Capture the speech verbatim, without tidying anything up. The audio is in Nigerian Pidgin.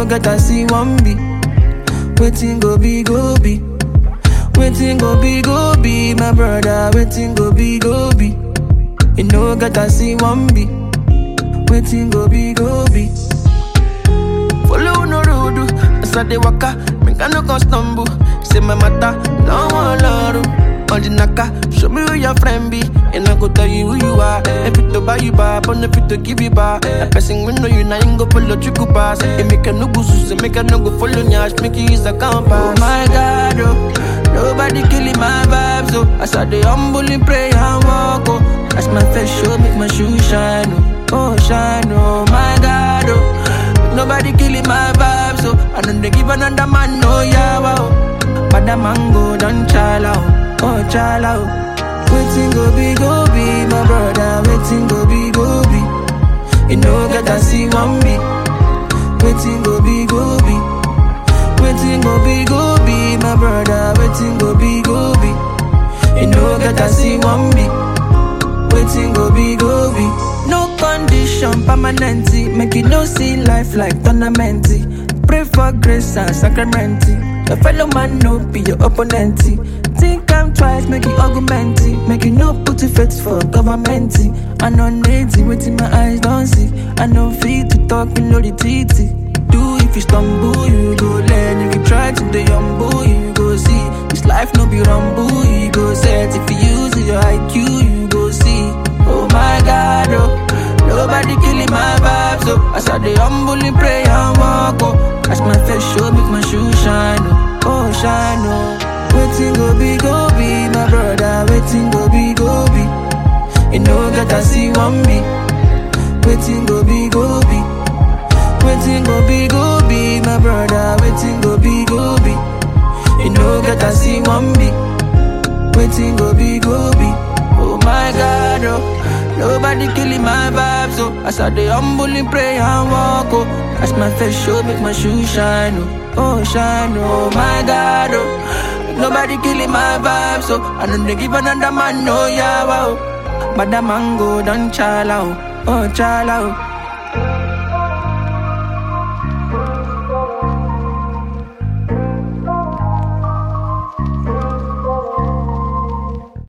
no get I see one be. Waiting go be go be. Waiting go be go be, my brother. Waiting go be go be. You know get I see one be. Waiting go be go be. Follow no road, as I dey waka, make I no go stumble. Say my matter, no one love. On the naka, show me who your friend be, and I go tell you who you are. If it to buy you back, but if it to give you back, a person we know you now ain't go follow you go pass. It make a no go sus, make a no go follow nyash, make you use a compass. Oh my God, oh, nobody killing my vibes, oh. As I dey humble and pray and walk, oh. As my face show, make my shoes shine, oh, oh shine, oh my God, oh. Nobody killing my vibes, so I don't they give another man no yeah, wow. But the mango done chala, oh chala. Waiting go be go be, my brother. Waiting go be go be. You know get I see one be. Waiting go be go be. Waiting go be go be, my brother. Waiting go be go be. You know get I see one be. Waiting go be go be. No condition permanent, make it no see life like tournament. Pray for grace and sacrament. Your fellow man no be your opponent. Think I'm twice, make it argument. Make it no put it faith for government. I know native, waiting my eyes don't see. I know fit to talk, you know the titty. Do if you stumble, you go learn. If you try to the humble, you go see. This life no be rumble, you go set. If you use your I Q, you go see. Oh my God, oh. Nobody killing my vibes, oh. As I dey humble and pray and walk, oh. As my face show, make my shoes shine, oh, oh shine, oh. Waiting go be go be, my brother. Waiting go be go be. You know get I see one be. Waiting go be go be. Waiting go be go be, my brother. Waiting go be go be. You know get I see one be. Waiting go be go be. Oh my God, oh. Nobody killing my vibes, oh. As I dey humble and pray and walk, oh. As my face show, make my shoes shine, oh, oh shine, oh my God, oh. Nobody killing my vibes, oh. I don't they give another man no yeah, wow. But the mango done chala, oh, oh chala, oh.